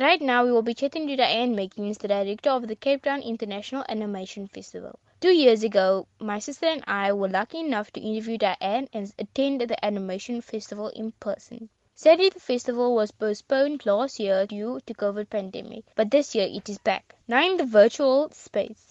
Right now, we will be chatting to Diane Makins, the director of the Cape Town International Animation Festival. 2 years ago, my sister and I were lucky enough to interview Diane and attend the animation festival in person. Sadly, the festival was postponed last year due to COVID pandemic, but this year it is back. Now in the virtual space,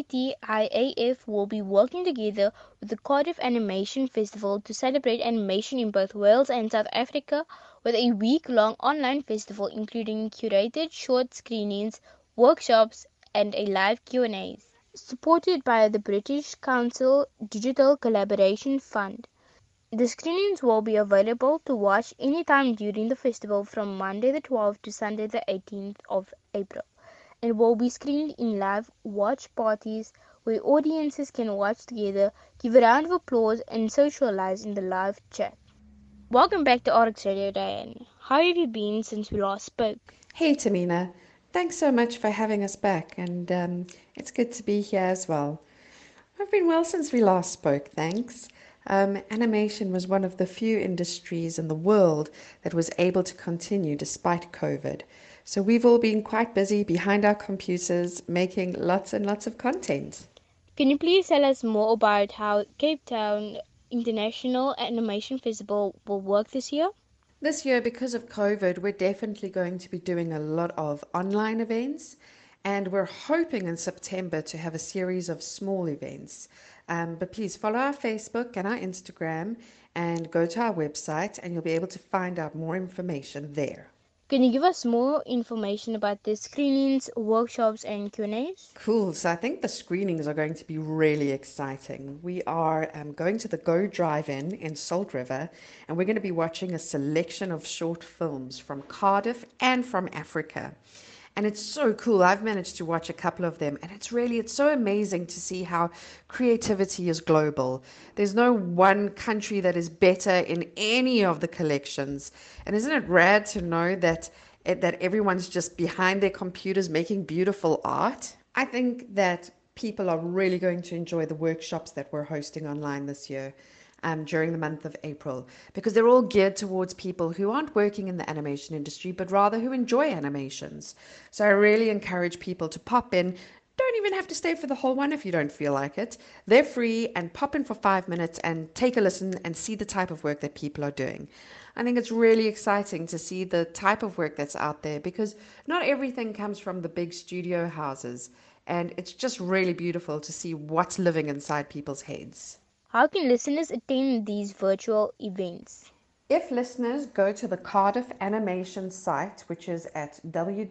CTIAF will be working together with the Cardiff Animation Festival to celebrate animation in both Wales and South Africa with a week-long online festival including curated short screenings, workshops, and a live Q&As. Supported by the British Council Digital Collaboration Fund. The screenings will be available to watch anytime during the festival from Monday the 12th to Sunday the 18th of April and will be screened in live watch parties where audiences can watch together, give a round of applause and socialize in the live chat. Welcome back to RX Radio, Diane. How have you been since we last spoke? Hey, Tamina. Thanks so much for having us back, and it's good to be here as well. I've been well since we last spoke, thanks. Animation was one of the few industries in the world that was able to continue despite COVID. So we've all been quite busy behind our computers making lots and lots of content. Can you please tell us more about how Cape Town International Animation Festival will work this year? This year, because of COVID, we're definitely going to be doing a lot of online events, and we're hoping in September to have a series of small events. But please follow our Facebook and our Instagram and go to our website, and you'll be able to find out more information there. Can you give us more information about the screenings, workshops, and Q&As? Cool. So I think the screenings are going to be really exciting. We are going to the Go Drive-In in Salt River, and we're going to be watching a selection of short films from Cardiff and from Africa. And it's so cool. I've managed to watch a couple of them, and it's so amazing to see how creativity is global. There's no one country that is better in any of the collections. And isn't it rad to know that everyone's just behind their computers making beautiful art? I think that people are really going to enjoy the workshops that we're hosting online this year. During the month of April, because they're all geared towards people who aren't working in the animation industry, but rather who enjoy animations. So I really encourage people to pop in. Don't even have to stay for the whole one if you don't feel like it. They're free, and pop in for 5 minutes and take a listen and see the type of work that people are doing. I think it's really exciting to see the type of work that's out there, because not everything comes from the big studio houses, and it's just really beautiful to see what's living inside people's heads. How can listeners attend these virtual events? If listeners go to the Cardiff Animation site, which is at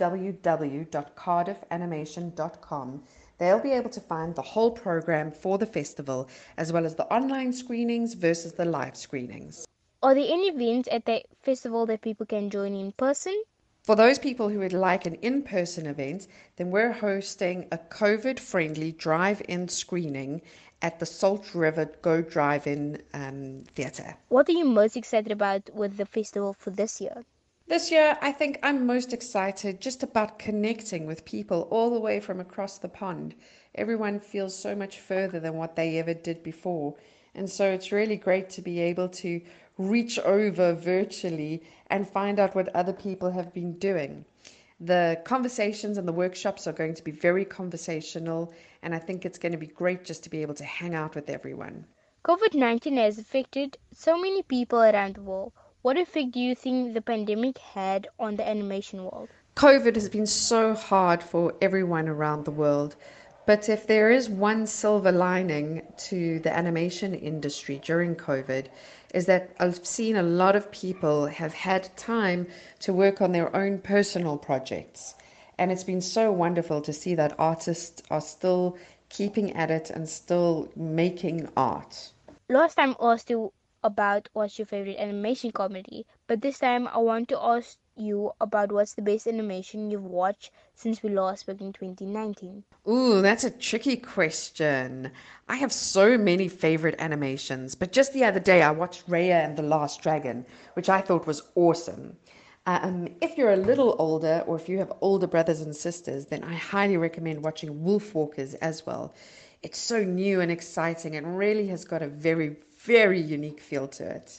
www.cardiffanimation.com, they'll be able to find the whole program for the festival, as well as the online screenings versus the live screenings. Are there any events at the festival that people can join in person? For those people who would like an in-person event, then we're hosting a COVID-friendly drive-in screening at the Salt River Go Drive-In Theatre. What are you most excited about with the festival for this year? This year, I think I'm most excited just about connecting with people all the way from across the pond. Everyone feels so much further than what they ever did before. And so it's really great to be able to reach over virtually and find out what other people have been doing. The conversations and the workshops are going to be very conversational, and I think it's going to be great just to be able to hang out with everyone. COVID-19 has affected so many people around the world. What effect do you think the pandemic had on the animation world? COVID has been so hard for everyone around the world. But if there is one silver lining to the animation industry during COVID, is that I've seen a lot of people have had time to work on their own personal projects. And it's been so wonderful to see that artists are still keeping at it and still making art. Last time I asked you about what's your favorite animation comedy, but this time I want to ask you about what's the best animation you've watched since we last spoke in 2019. Ooh, that's a tricky question. I have so many favorite animations, but just the other day I watched Raya and the Last Dragon, which I thought was awesome. If you're a little older, or if you have older brothers and sisters, then I highly recommend watching Wolfwalkers as well. It's so new and exciting and really has got a very, very unique feel to it.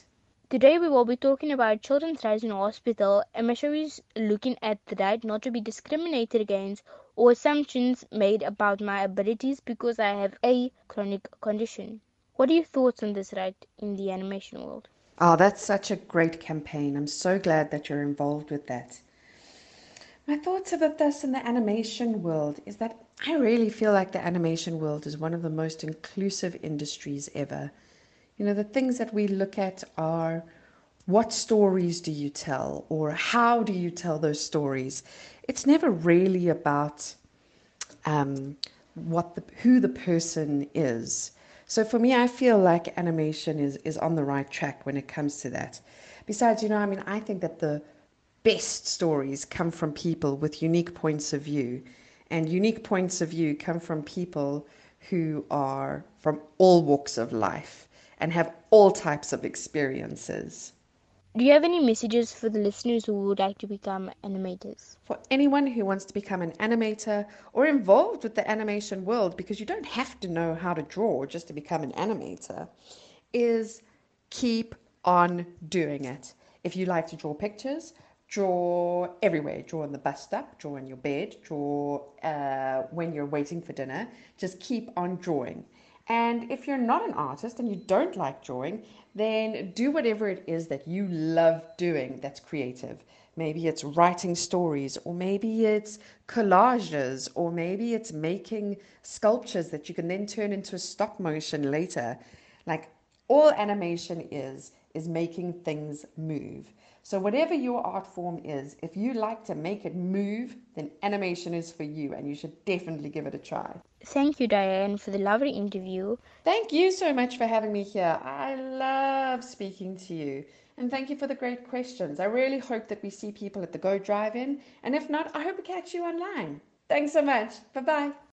Today we will be talking about children's rights in hospital, and my show is looking at the right not to be discriminated against or assumptions made about my abilities because I have a chronic condition. What are your thoughts on this right in the animation world? Oh, that's such a great campaign. I'm so glad that you're involved with that. My thoughts about this in the animation world is that I really feel like the animation world is one of the most inclusive industries ever. You know, the things that we look at are what stories do you tell or how do you tell those stories? It's never really about who the person is. So for me, I feel like animation is on the right track when it comes to that. Besides, you know, I mean, I think that the best stories come from people with unique points of view, and unique points of view come from people who are from all walks of life and have all types of experiences. Do you have any messages for the listeners who would like to become animators? For anyone who wants to become an animator or involved with the animation world, because you don't have to know how to draw just to become an animator, is keep on doing it. If you like to draw pictures, draw everywhere. Draw in the bus stop, draw in your bed, draw when you're waiting for dinner. Just keep on drawing. And if you're not an artist and you don't like drawing, then do whatever it is that you love doing that's creative. Maybe it's writing stories, or maybe it's collages, or maybe it's making sculptures that you can then turn into a stop motion later. Like, all animation is making things move. So whatever your art form is, if you like to make it move, then animation is for you, and you should definitely give it a try. Thank you, Diane, for the lovely interview. Thank you so much for having me here. I love speaking to you. And thank you for the great questions. I really hope that we see people at the Go Drive In. And if not, I hope we catch you online. Thanks so much. Bye bye.